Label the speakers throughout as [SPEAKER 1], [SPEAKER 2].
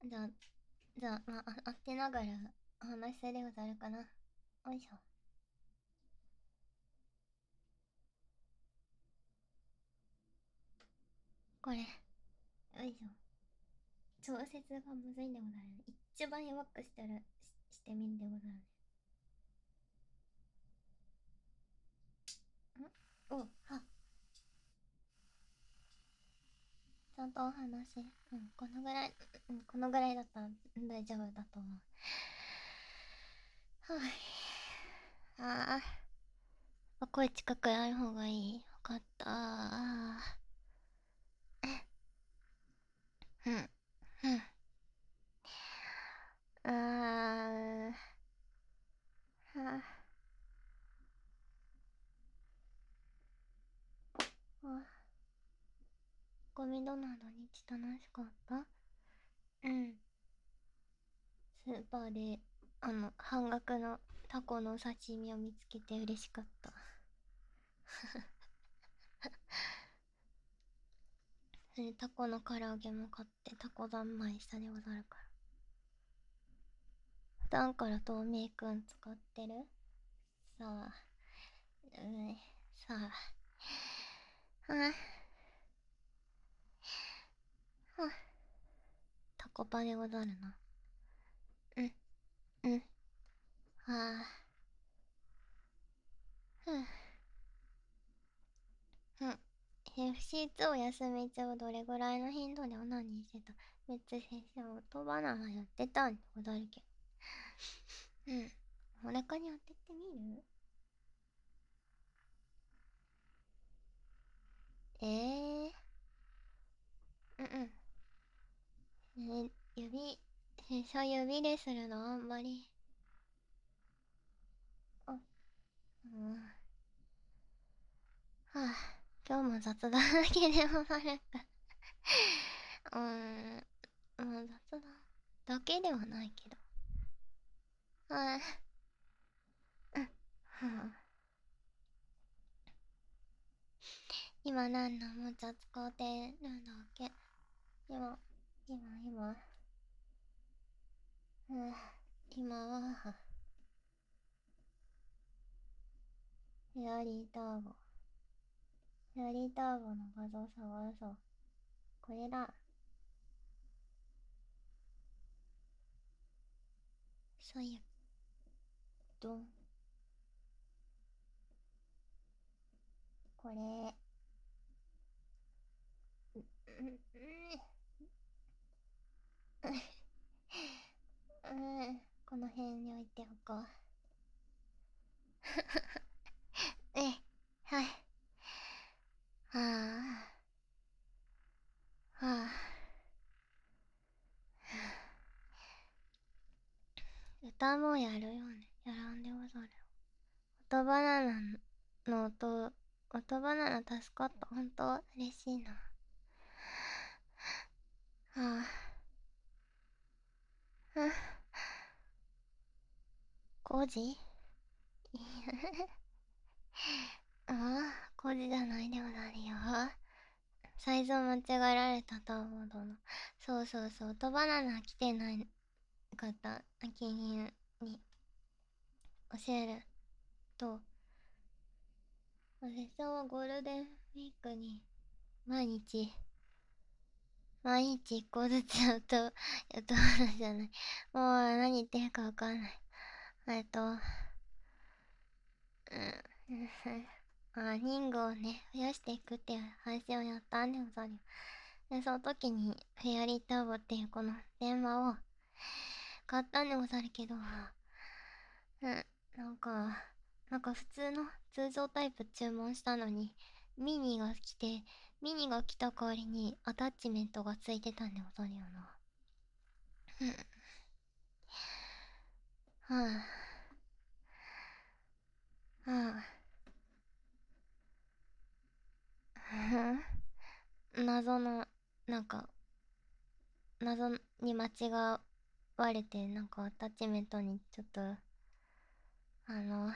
[SPEAKER 1] じゃあ、まあ、当てながらお話しするでござるかな。よいしょ。これ、よいしょ。調節がむずいんでござるね。一番弱くしたらしてみんでござるね。お、は、ちゃんとお話、このぐらい、このぐらいだったら大丈夫だと思う。はあ、声近くない方がいい。わかった。うん、うん。はあ、ゴミどの土日楽しかった？うん。スーパーで、半額のタコの刺身を見つけて嬉しかった。それタコの唐揚げも買ってタコ三昧したでござるから。普段から透明くん使ってる？さあ、さあ、あ、あ、タコパでござるな。うん、うん、あ、ふん、うん。FC2 お休み中どれぐらいの頻度でオナニーしてた？別に先生は音バナナやってたんでござるけど。うん。お腹に当ててみる？うんうん。指、先生指でするのあんまり。あ、うん。はあ、今日も雑談だけでもなるか。雑談だけではないけど。はあ、うん。はあ、今何のおもちゃ使ってるんだっけ？今、今。うん、今は、フェアリーターボ。フェアリーターボの画像探そう。これだ。そうや、ドン。これ。うん、うん、うん、この辺に置いておこう。はい。はあ、はあ。歌もやるよね。やらんでござる。音バナナの音バナナ助かった。ほんと嬉しいな。はあ、うん、5時？ああ、5時じゃないでござるよ。サイズを間違えられたと思うの。そうそうそう。音バナナ来てない方、金融に教えると、私はゴールデンウィークに毎日、毎日一個ずつ音バナじゃない。もう何言ってるかわかんない。うん、人数をね、増やしていくっていう配信をやったんでござるよ。で、その時に、フェアリーターボっていうこの電話を買ったんでござるけど、なんか、普通の通常タイプ注文したのに、ミニが来て、ミニが来た代わりにアタッチメントがついてたんでござるよな。うん。はあ、はあ、謎の、なんか、謎に間違われて、アタッチメントにちょっと、あの、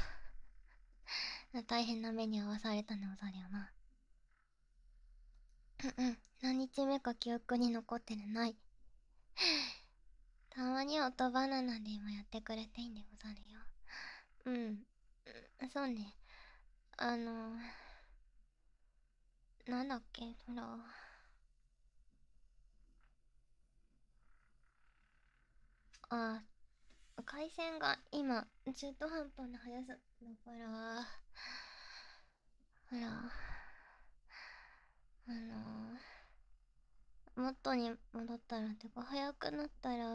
[SPEAKER 1] 大変な目に遭わされたんでござるよな。 うんうん。何日目か記憶に残ってるない。たまには音バナナでもやってくれていいんでござるよ。うん。そうね。あの、なんだっけ、ほら。あ、回線が今、中途半端な速さだから、ほら、元に戻ったらってか、速くなったら、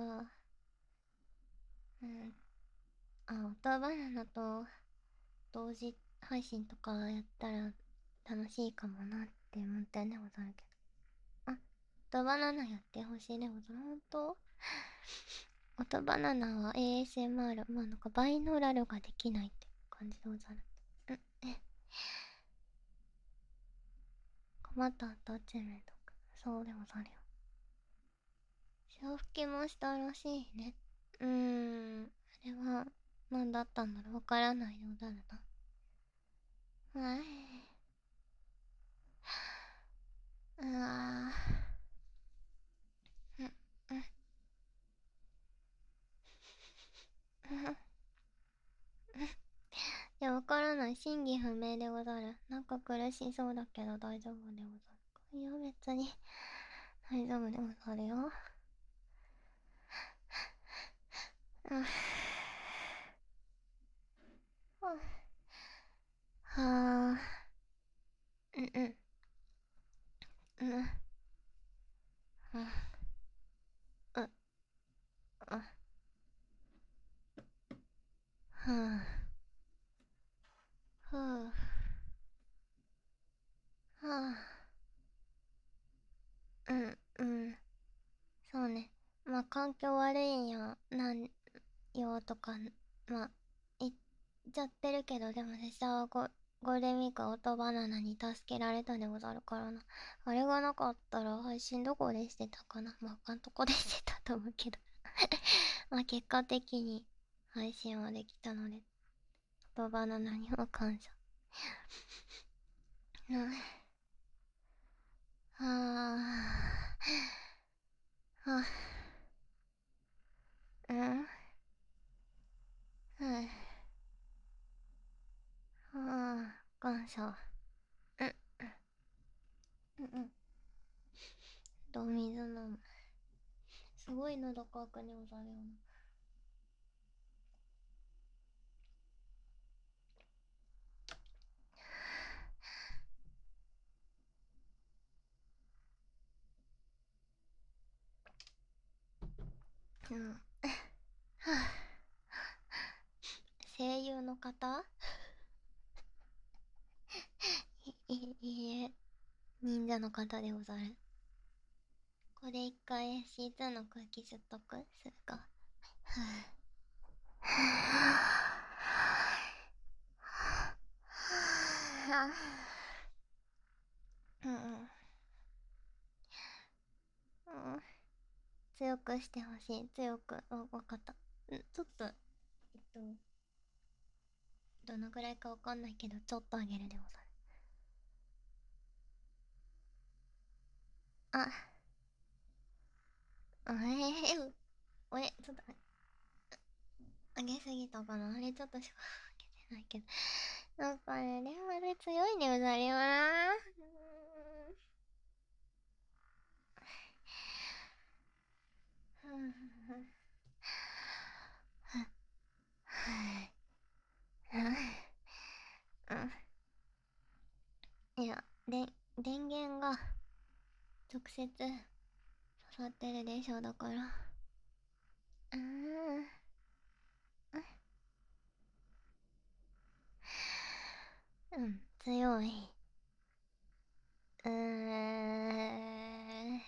[SPEAKER 1] うん、音バナナと同時配信とかやったら楽しいかもなって思ってんでござるけど。あ、音バナナやってほしいでござる。ほんと音バナナは ASMR、まあなんかバイノーラルができないって感じでござる。困った後チェメとか。そうでござるよ。潮吹きもしたらしいね。あれは何だったんだろうわからないようだるな。はい。うわぁ。うん。いや、わからない。真偽不明でござる。なんか苦しそうだけど大丈夫でござるか。いや、別に大丈夫でござるよ。うん。はあ。うんうん。うん。うん。うん。うん。はあ。はあ。はあ。うんうん。そうね。まあ環境悪いんやなんよとか、まあ言っちゃってるけど、でも拙者はゴールデンウィークは音バナナに助けられたでござるからな。あれがなかったら配信どこでしてたかな。まああかんとこでしてたと思うけど。まあ結果的に配信はできたので、音バナナには感謝。うん。はあ。はあ。うん。はい。はあ。感謝。うんうんうん。と水飲む。すごい喉乾くねござるよな。うん。はあ、声優の方いえ、忍者の方でござる。これ一回 C2 の空気吸っとくするか。はあ。はあ。うんうん。うん。強くしてほしい。強く。わかった。ちょっと、どのぐらいかわかんないけど、ちょっとあげるでござる。あ、俺、ちょっとあげすぎたかなあれちょっとしかあげてないけど。なんかね、レベル強いね、うざりはな。ふんふんふん。いや、電源が直接刺さってるでしょ、だから。うーん。うん、強い。うーん。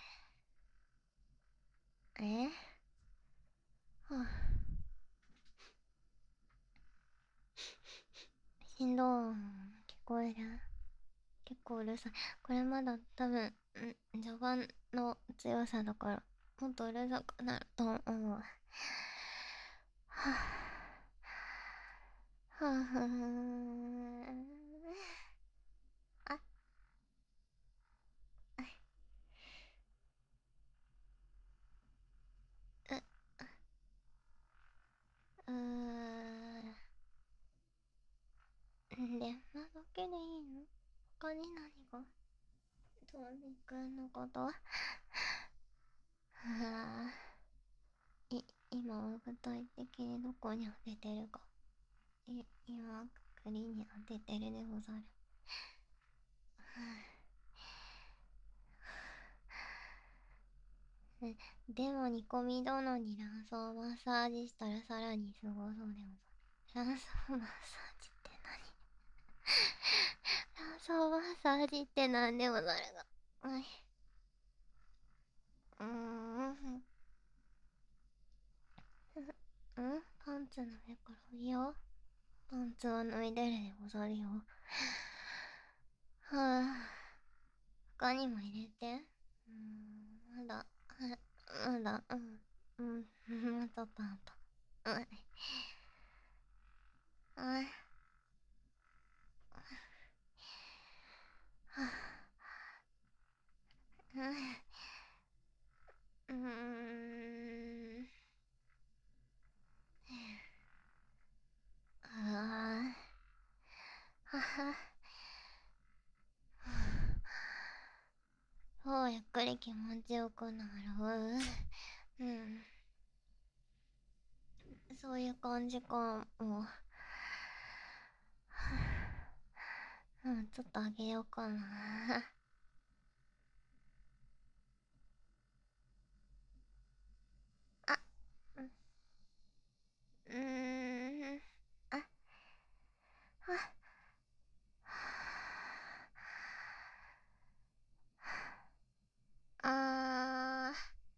[SPEAKER 1] えはあ、振動音聞こえる結構うるさい。これまだ多分、序盤の強さだから、もっとうるさくなると思う。はぁ、はぁ、はぁ、あ、 で、だけでいいの？他に何が？トミくんのことはあ、今は具体的にどこに当ててるか。今、栗に当ててるでござる。でも煮込み殿に卵巣マッサージしたらさらにすごそうでござる。卵巣マッサージって何？卵巣マッサージって何でござるが。はい。パンツの上からいいよ。パンツは脱いでるでござるよ。はあ。他にも入れて。まだ、まだ、もうちょっとあと。はうーん。ああ。はは。そうゆっくり気持ちよくなる。そういう感じかも。ちょっとあげようかな。あ、うーん。あ、は、あ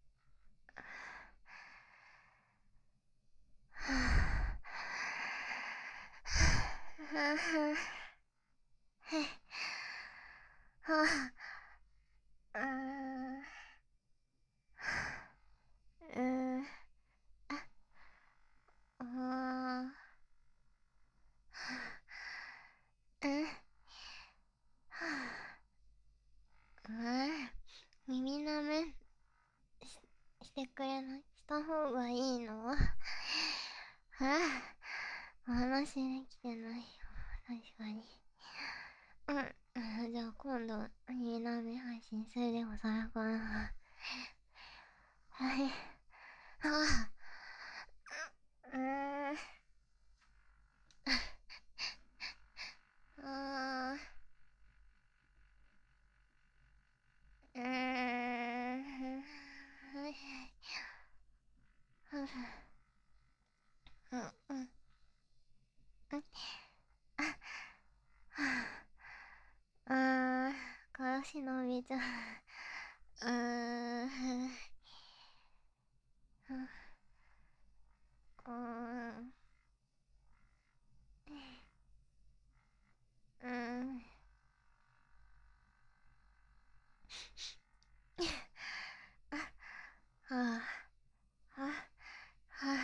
[SPEAKER 1] 耳なめしてくれない？した方がいいの？お話できてないよ。確かに。じゃあ今度、耳なめ配信するでござるかな。はい。あうーん。あうーん。うん、うん、うん。からしのみちゃん。うん、うん。はあ、はあ、は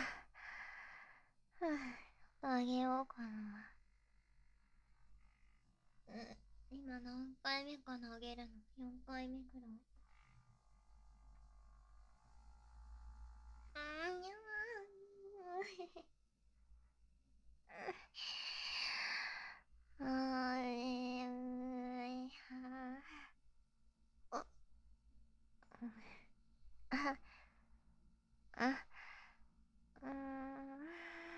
[SPEAKER 1] あ、あげようかな。今何回目かな、あげるの。4回目くらい。にゃー。あ、あ、あ、うーん。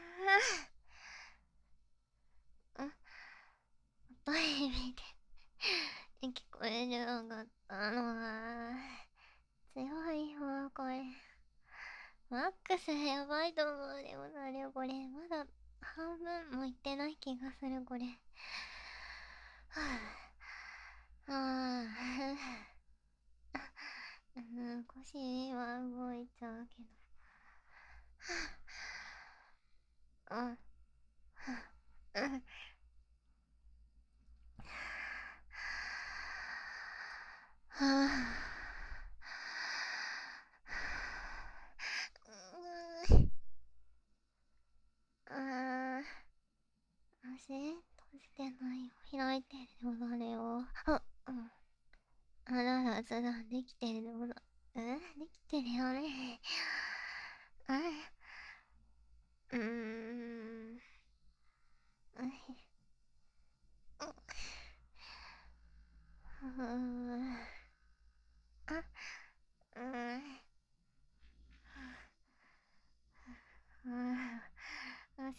[SPEAKER 1] 音意味で聞こえるのがったのは強いわ、これ。マックスやばいと思うでもなるよ、これ。まだ半分もいってない気がする、これ。はぁ、あ腰は動いちゃうけど。はぁ、はぁ、足閉じてないよ。開いてるでござるよ。あららずだ、できてるでござ。できてるよね。うーん。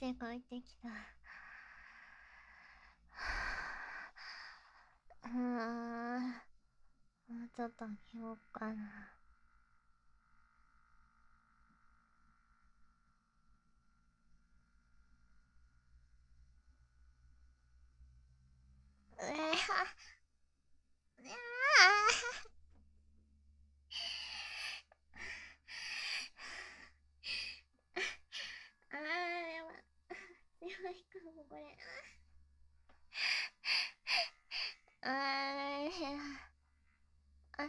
[SPEAKER 1] 汗かいてきた。もうちょっと寝ようかな。うえはやば強いかもこれ。ああ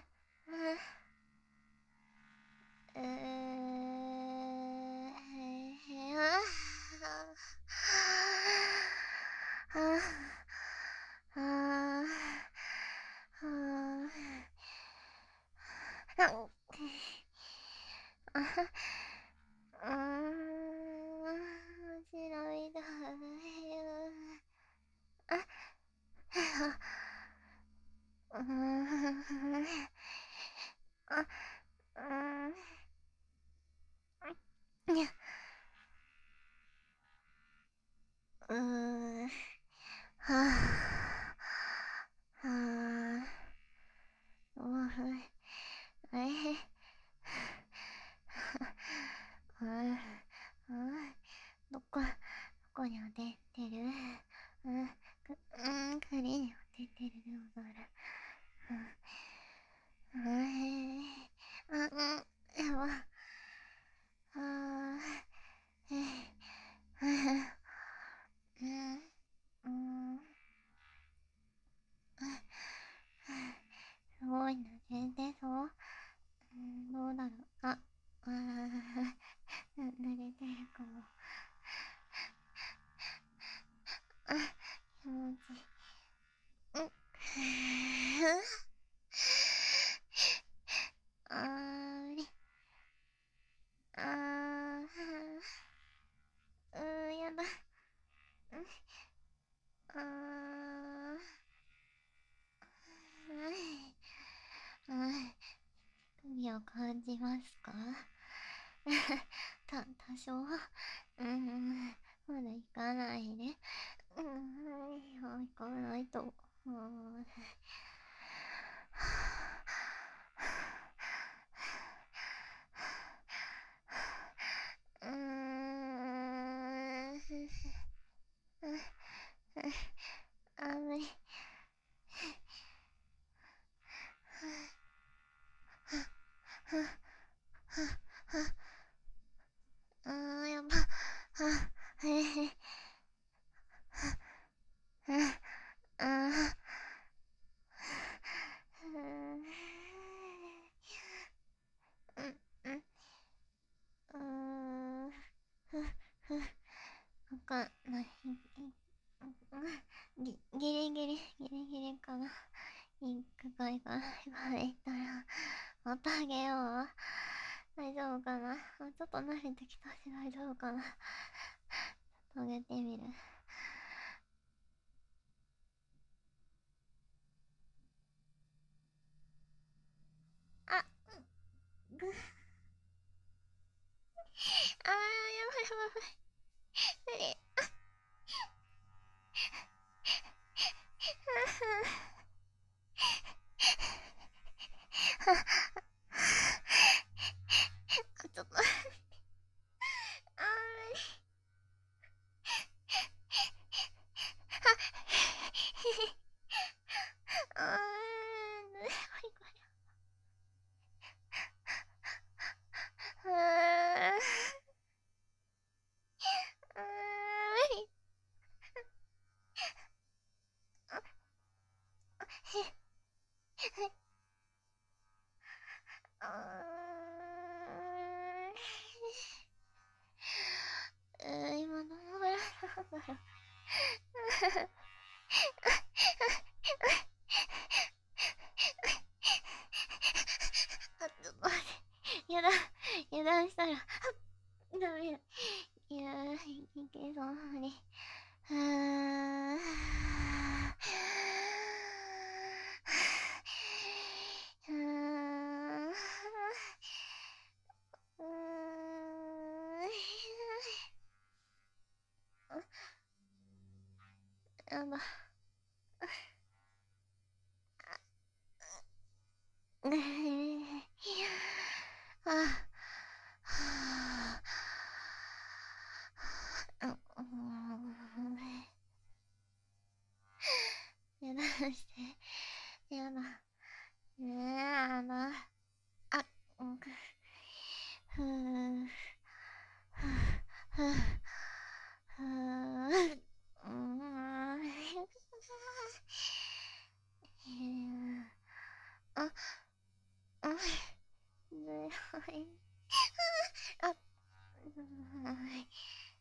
[SPEAKER 1] どこに当ててる？栗に当ててるでござる。やば。すごいな、全然そう。どうだろう。濡れてるかも。気持ちいい。れ。やだ。海を感じますか？多少。まだ行かないで。行かないと。無理。やば。わかんない。ギリギリかな。行くか行かないかで言ったら、またあげよう。大丈夫かな。ちょっと慣れてきたし大丈夫かな。ちょっとあげてみる。あ、ぐ、やばいやばい。無理。ちょっと。あ今どのぐらいなんだろう。ちょっと待って。油断したら、ダメだ。いやー、いけそう無理。 して。やだ。やだ。あ、うん。ふぅ。ふぅ。ふぅ。ふぅ。あ、あ、ずるい。あ、ずるい。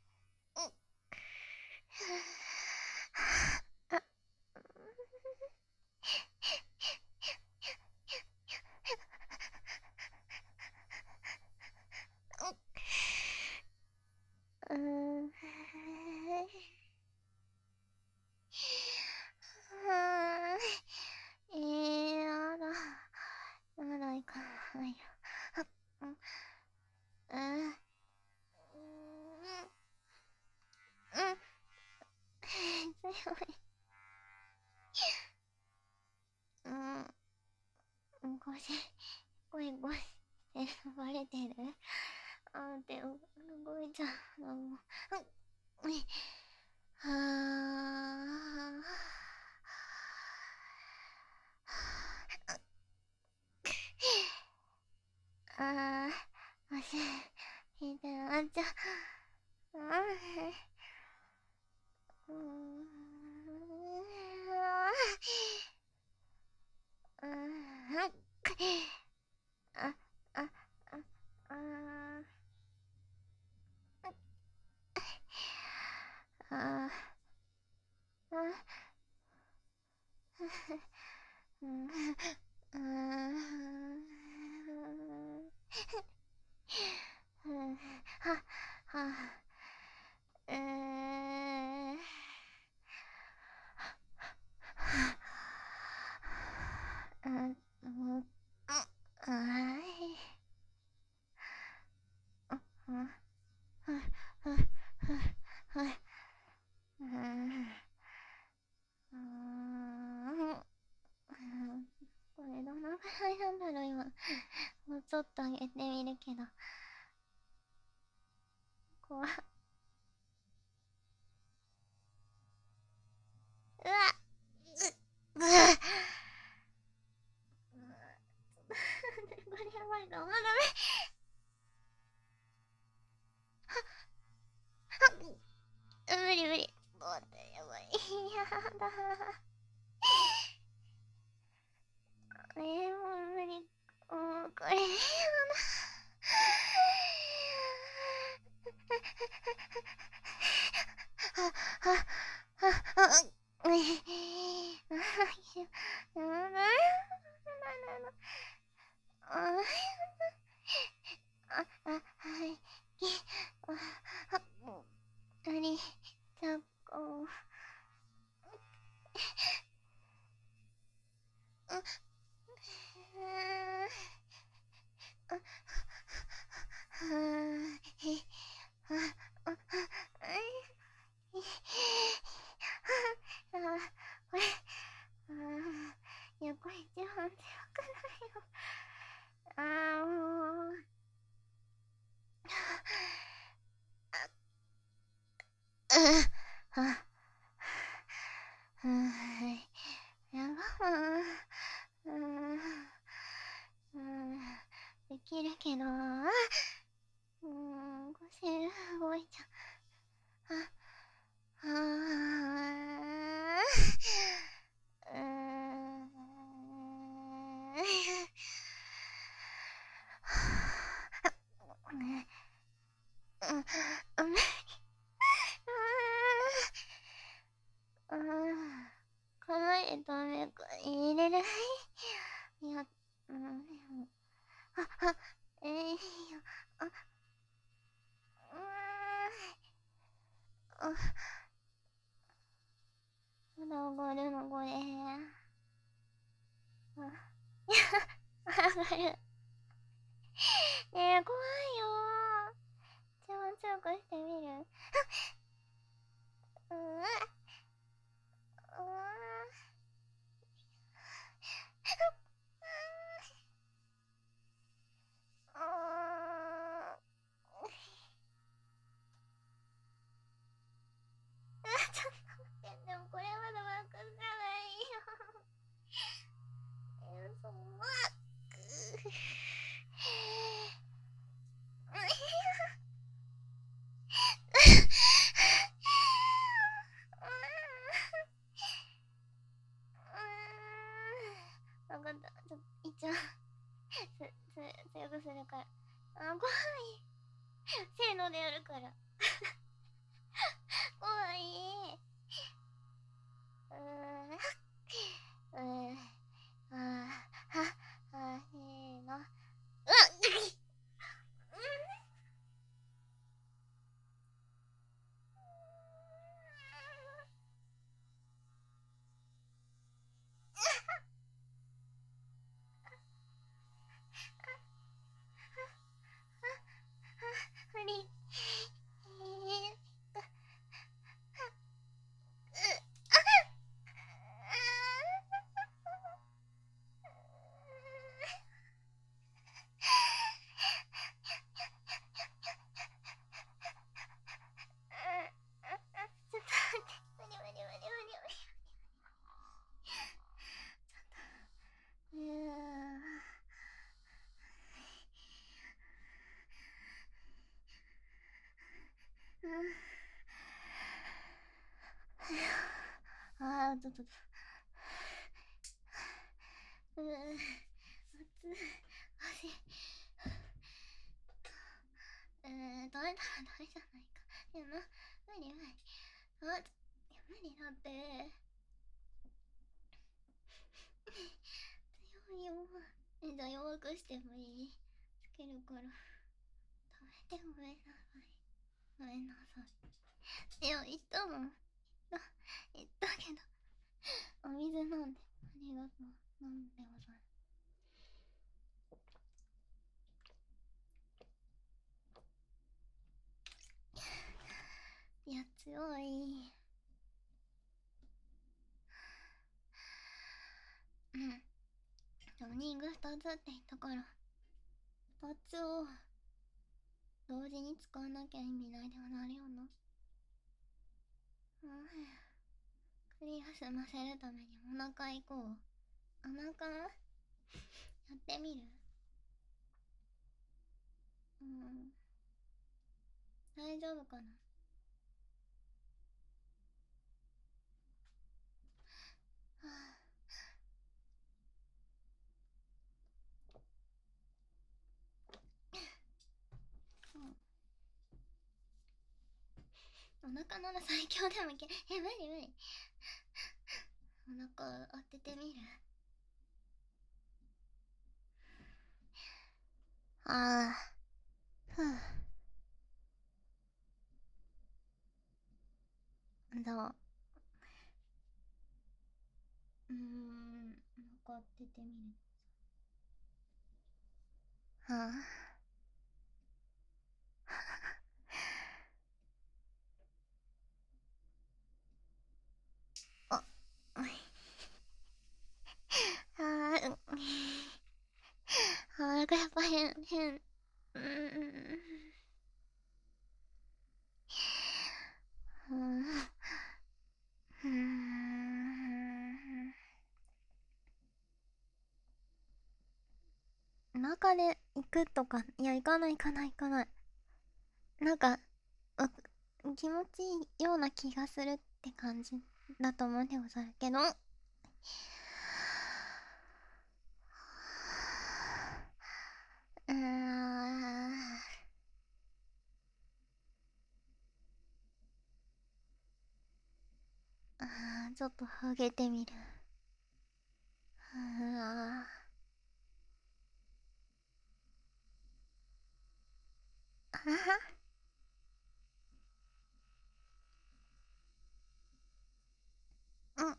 [SPEAKER 1] あ、うん。やだ。まだ行かないよ。うん。うん。強い。うん。ゴシゴシしてる。バレてる。あーって動いちゃうのも。うん。はあ。ああ、足、引いてなっちゃう。うん。うん。あ、あ、あ、あ、あ、あ、うん、うん、は、は、うーん、うん、もう、あい、うん、うん、うん、うん、うん、うん、うん、これどのくらいなんだろう、今。もうちょっと上げてみるけど。怖っ。うわっ。うわっ。これやばいかも。ダメ。無理無理。もうやばい。やだ。もう無理。もうこれやだ。は、は、は、は、ねえ。あ、あ、はい。あ、あり、ちゃこ。これ、いや、これ一番強くないよ。あー、もう。あ、うん、やばうん、うん、できるけど、腰動いちゃう。あ、うん、うん、うん、うん、構えとめく入れる。いや、うん、あ、いいよ。あ、まだ上がるのこれ。あ、いや、上がる。怖いよー。一番強くしてみる。うわ、うわ、ちょっと待って、でもこれまだワークじゃないよ。 怖い。せーのでやるから。怖い。せーの。無理。ちょっと待って。無理無理無理無理無理。あー、ちょっと。熱い。ダメだ、ダメじゃないか。でも、無理無理。無理だって。強いよ。じゃあ弱くしてもいい？つけるから。食べてごめんなさい。ごめんなさい。いや、言ったもん。言ったけど。お水飲んで。ありがとう。飲んでございます。いや、強い。うん。でもリング2つって言ったから、2つを同時に使わなきゃ意味ないではなるよな。クリア済ませるためにお腹行こう。お腹やってみる？大丈夫かな？はお腹なら最強でもいけ。無理無理。お腹当ててみる？ふう。どう？お腹当ててみる？あ、なんかやっぱ変。中で行くとか、いや、行かない行かない行かない。なんか、気持ちいいような気がするって感じだと思うんでござるけど。ちょっとハゲてみる。うん。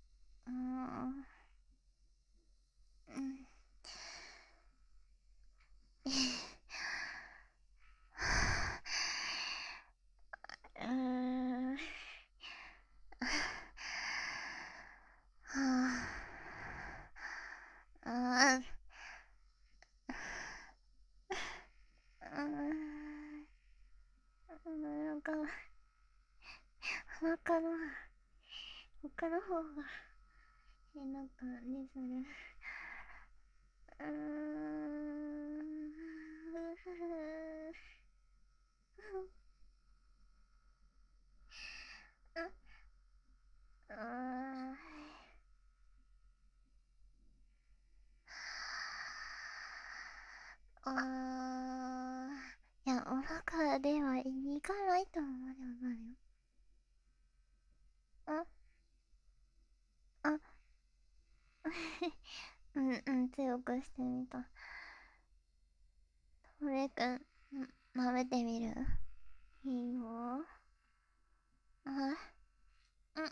[SPEAKER 1] なんか、他の、他の方が変な感じする。 中ではいかないと思うでもないよ。ああうんうん、強くしてみた。トレくん、舐めてみる？いいよ。あ、うん。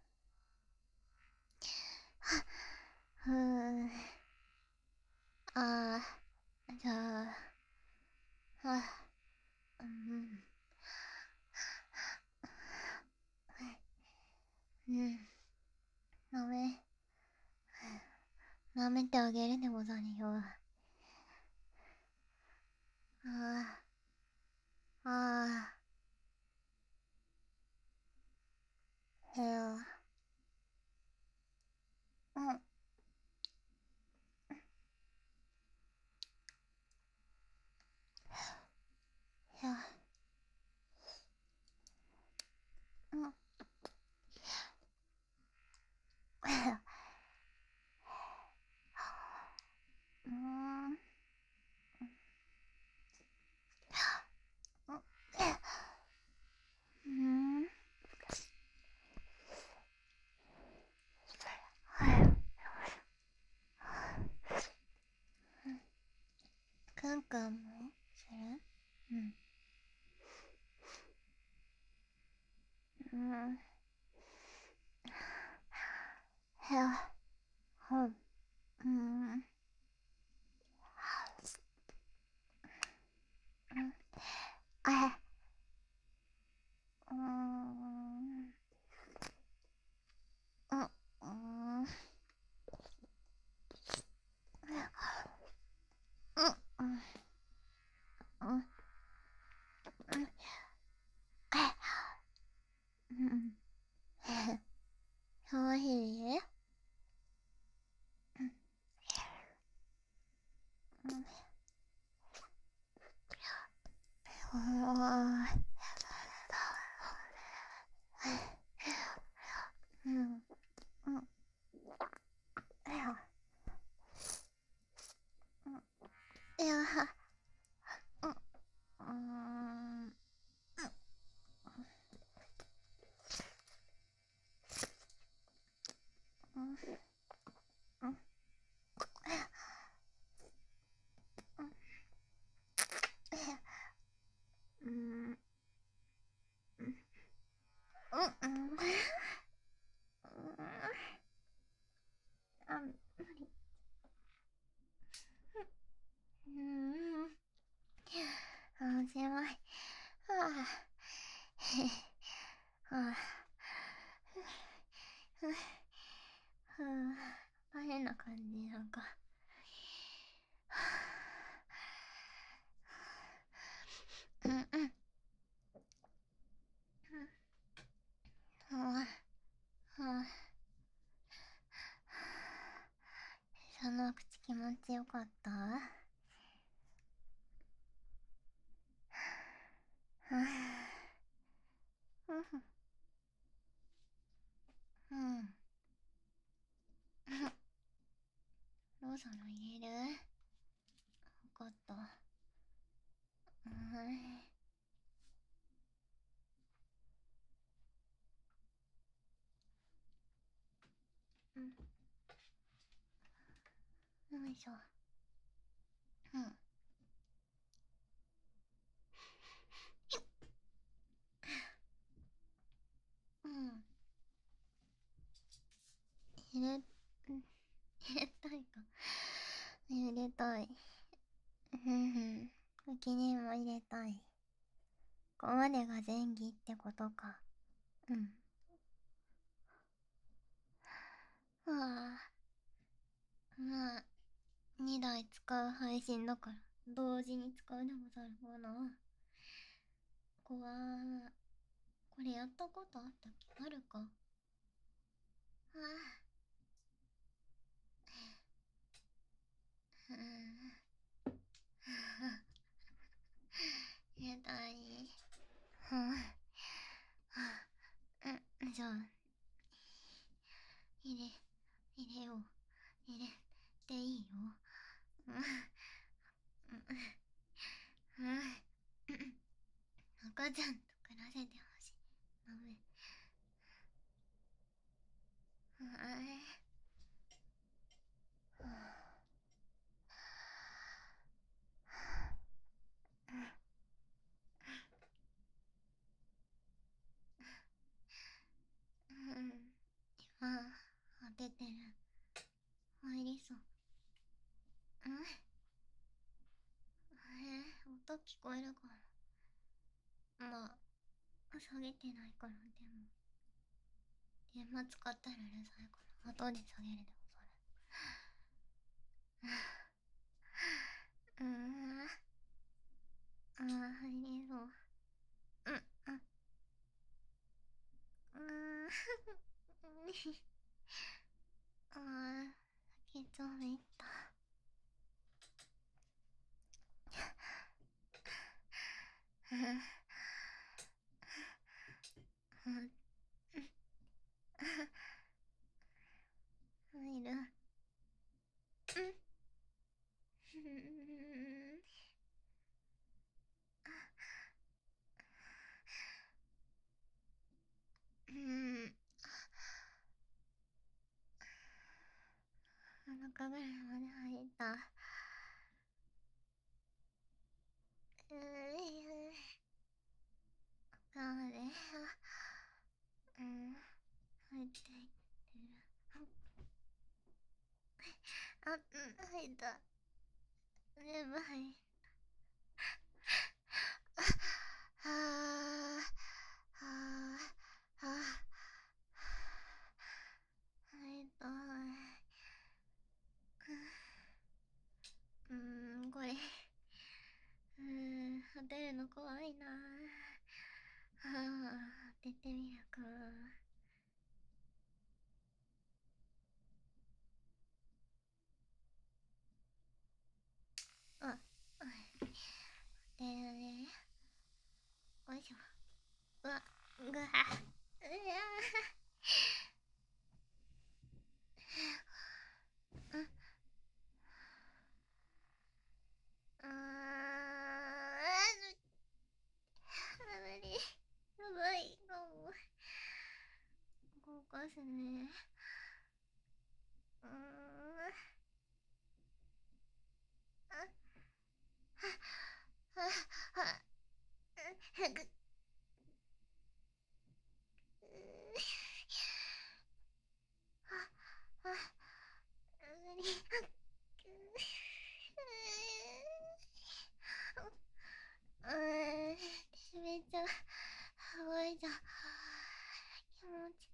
[SPEAKER 1] ふう。あじゃあ、うん。うん。舐め、舐めてあげるでござるよ。ああ、ああ、へよ。うん、へよ。うん、へよ。うん、うん、はい。くんくんもする？うん。うん。へよ。ほん。うん。うん。あうん。うん。うん。うん。うん。うん。うん。かわいい？うん。うん。うん。うん。いや、うん。うん。うん。うん。うん。うん。あ、無理。うん。面白い。はあ。はあ。変な感じ、なんか。うんうん。うん。うん。その口気持ちよかった？うん。うん。ローソンの入れる？わかった。うん。うん。よいしょ。うん。うん。入れ、入れたいか。入れたい。うん。おにも入れたい。ここまでが前儀ってことか。うん。ああ、まあ、2台使う配信だから、同時に使うでござるかな。こは、これやったことあったっけ？あるか。ああ、うん。やだい。うん。うん、じゃあ、入れ、入れよう。入れていいよ。うん。うん。 父ちゃんと暮らせてほしい。ごめん。今当ててる。入りそう。音聞こえるかな。まあ下げてないから。でも電話使ったらうるさいから後で下げるでもそれ。入りそう。先っちょめいった。入る。中ぐらいまで入った。あれ、入ってる。入った。全部入った。はあ、はあ、はあ。入った。これ。当てるの怖いな。当ててみるか。当てるね。よいしょ。うわ、ぐわ。無理。やばい。動かすね。無理。めっちゃ動いちゃう。気持ち。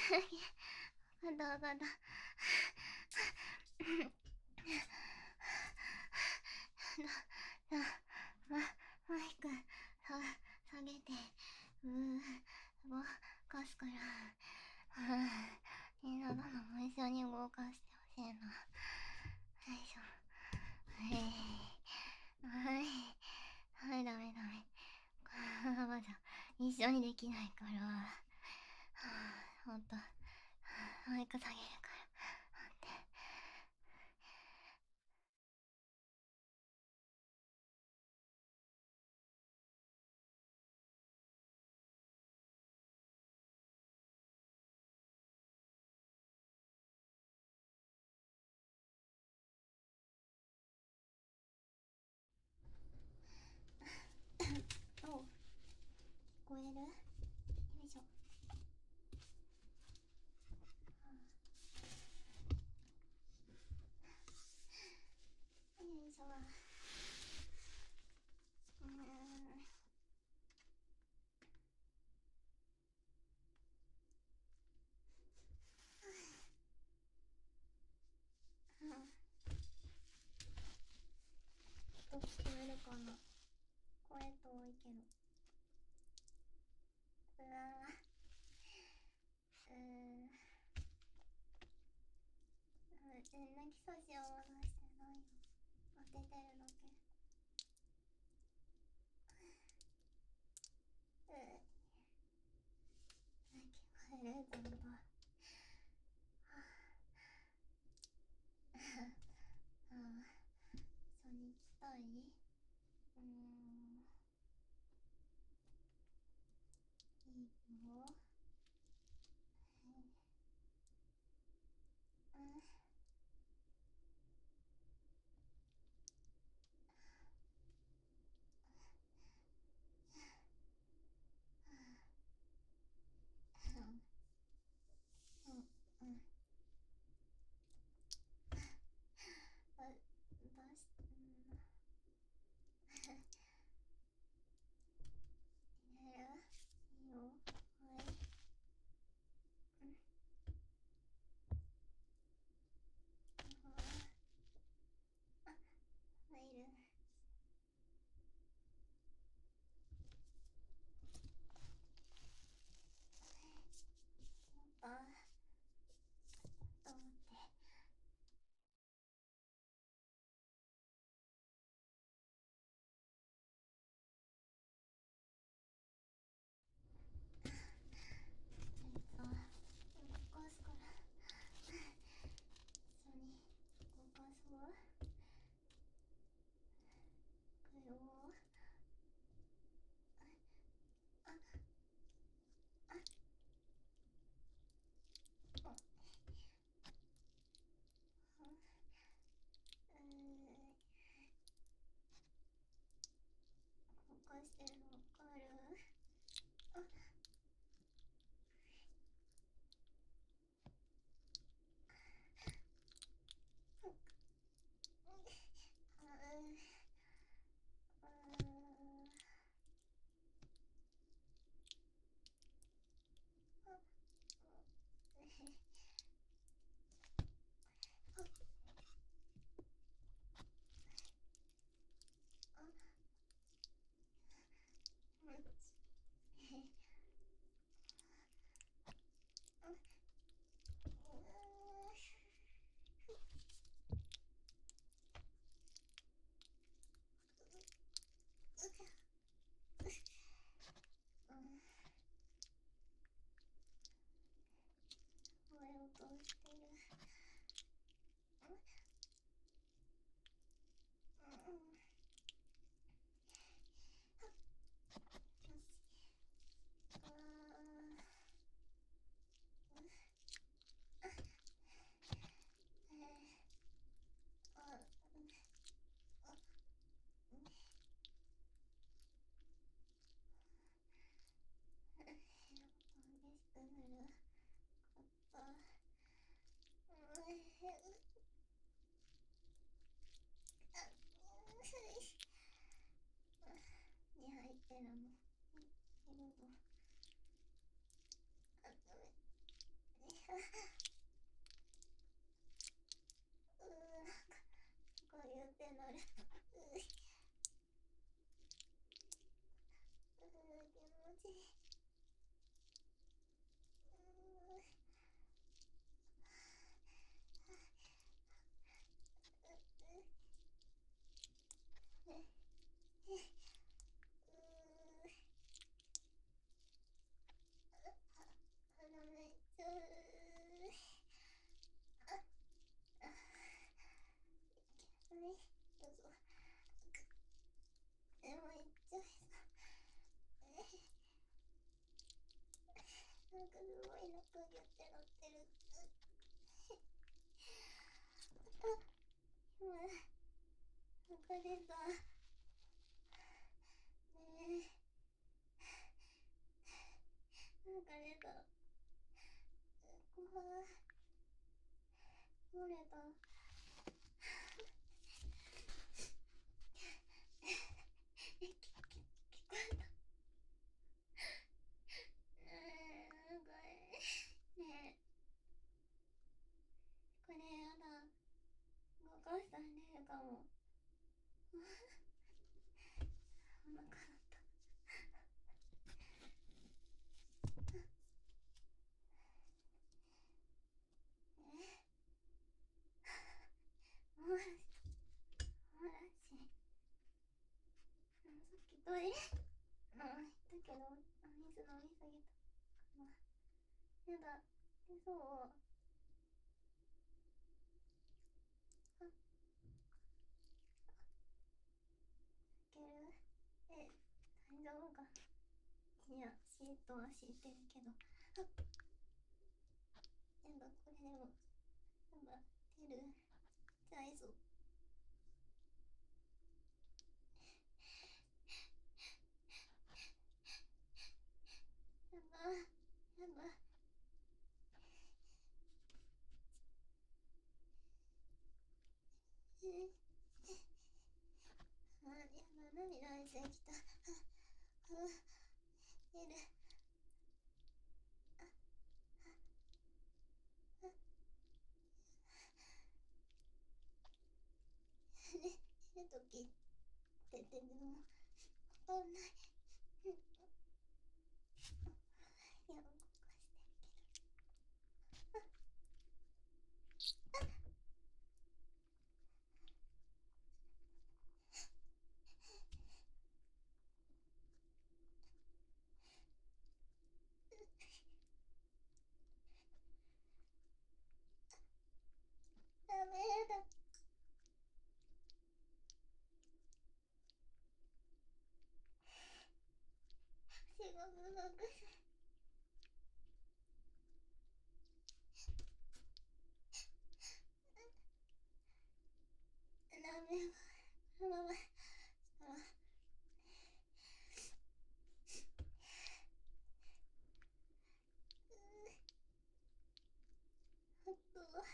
[SPEAKER 1] わかったわかった。な、マイク下げて、動かすから、みんなどんどん一緒に動かしてほしいな。よいしょ。はい。はい。はい、ダメダメ。まだ一緒にできないから。ほんと。マイク下げるから。待って。おう、聞こえる？よいしょ。よいしょ。うーん。うん。音聞こえるかな？声遠いけど。うわー。泣き差しを渡してないよ。当ててるだけ。泣き声レジェンド。ああ、一緒に行きたい？いいよ。うん。 かすごいなんかギュッてなってる。あ、今なんか出たね。なんか出た。怖い。漏れた。聞こえた。なんかねえ、これやだ。動かしたら出るかも。お腹鳴った。おもらし、おもらし。さっきトイレ行ったけど、水飲みすぎたかな。やだ、出そう。あ、いける。え、大丈夫かな。いや、シートは敷いてるけど。あ、やだ、これでも、なんか、出る。じゃあ、いいぞ。やだ、やだ。あ、やだ、涙出てきた。出る。ね、出るときってでも、わかんない。いや、動かしてるけど。ダメだ。仕事のくせ。ダメ。このまましたら、あと、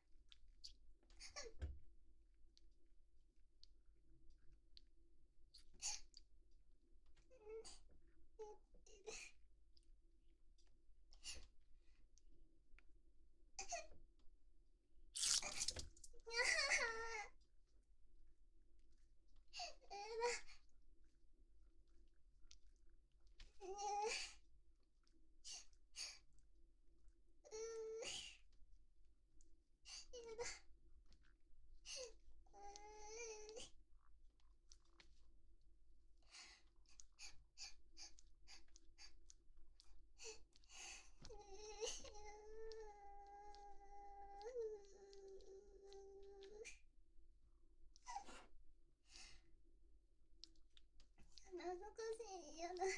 [SPEAKER 1] 恥ずかしい。やだ。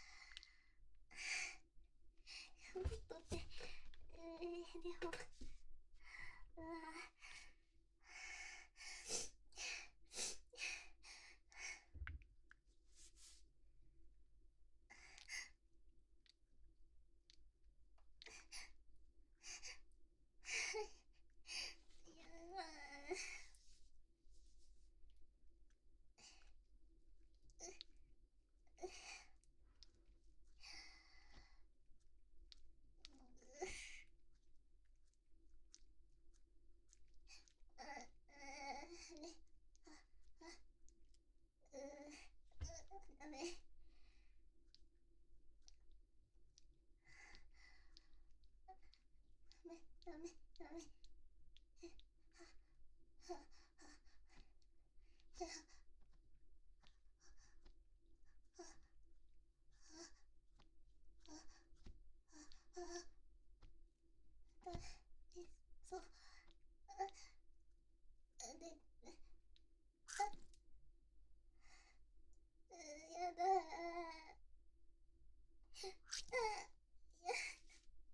[SPEAKER 1] もっとって、でも、うわいやダメ。ダメ、ダメ。そう。で、やだ。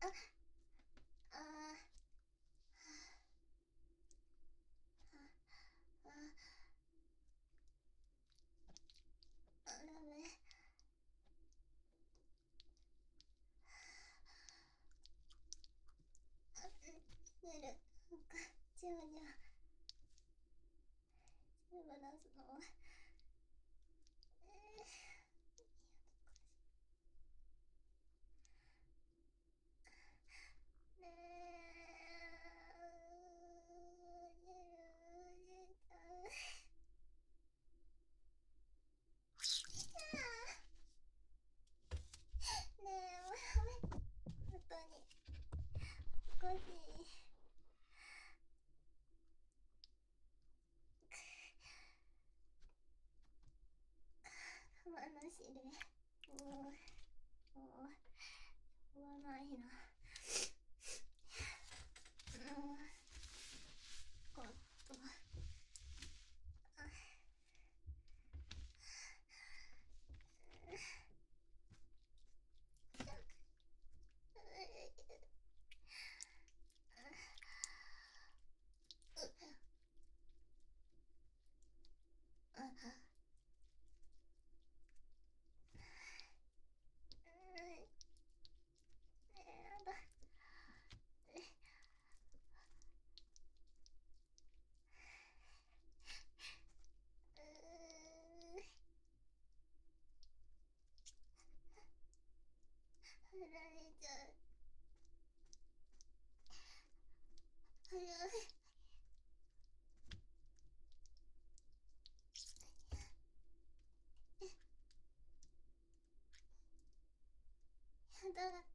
[SPEAKER 1] あダメ。寝る。なんかじわじわ全部出すの。ねえ、もうやめ。本当におかしい。我慢しでもうしょうがないな。こっとやだ。振られちゃう。早い。やだ。